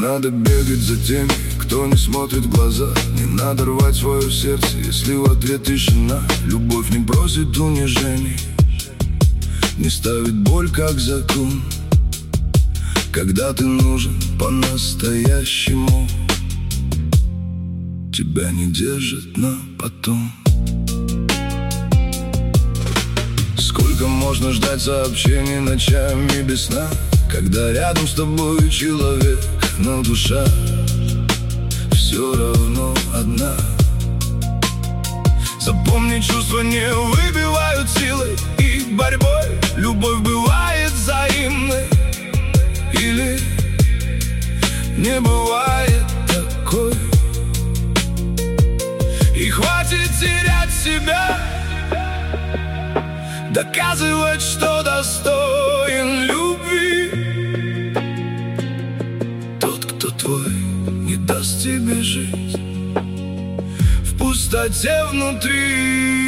надо бегать за теми, кто не смотрит в глаза. Не надо рвать свое сердце, если в ответ тишина. Любовь не бросит унижений, не ставит боль как закон. Когда ты нужен по-настоящему, тебя не держит на потом. Сколько можно ждать сообщений ночами без сна, когда рядом с тобой человек, но душа все равно одна. Запомни, чувства не выбивают силой и борьбой. Любовь бывает взаимной или не бывает такой. И хватит терять себя, доказывать, что достоин любви. Тот, кто твой, не даст тебе жить в пустоте внутри.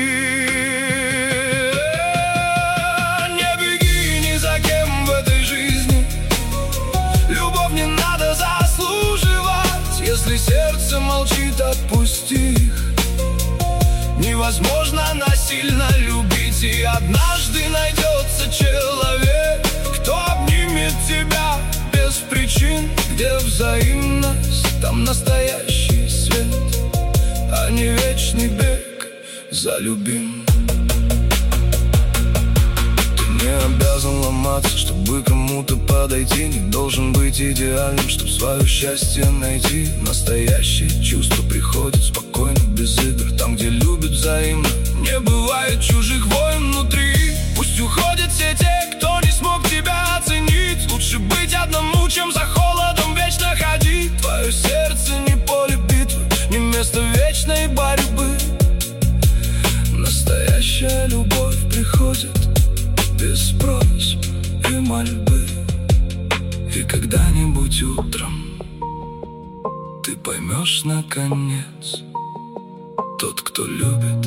Не беги ни за кем в этой жизни, любовь не надо заслуживать. Если сердце молчит, отпусти их. Невозможно насильно любить, и однажды найдется человек, кто обнимет тебя без причин. Где взаимность, там настоящий свет, а не вечный бег за любимым. Ты не обязан ломаться, чтобы кому-то подойти. Не должен быть идеальным, чтобы свое счастье найти. Настоящее чувство приходит спокойно, без игр. Там, где любят взаимно, не бывает чужих войн внутри. Пусть уходят все те, кто не смог тебя оценить. Лучше быть одному, чем за холодом вечно ходить. Твое сердце не поле битвы, не место вечной борьбы. Настоящая любовь приходит без просьб и мольбы. И когда-нибудь утром ты поймешь наконец, тот, кто любит,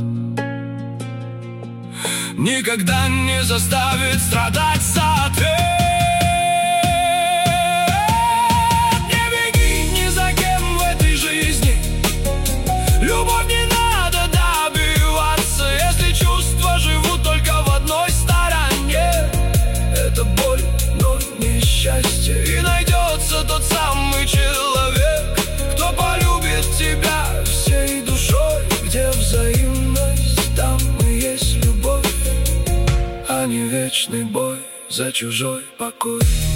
никогда не заставит страдать за ответ. Не беги ни за кем в этой жизни, любовь не надо добиваться. Если чувства живут только в одной стороне, это боль, но не счастье. И найдется тот самый человек, кто полюбит тебя всей душой. Где взаимность, там и есть любовь, а не вечный бой за чужой покой.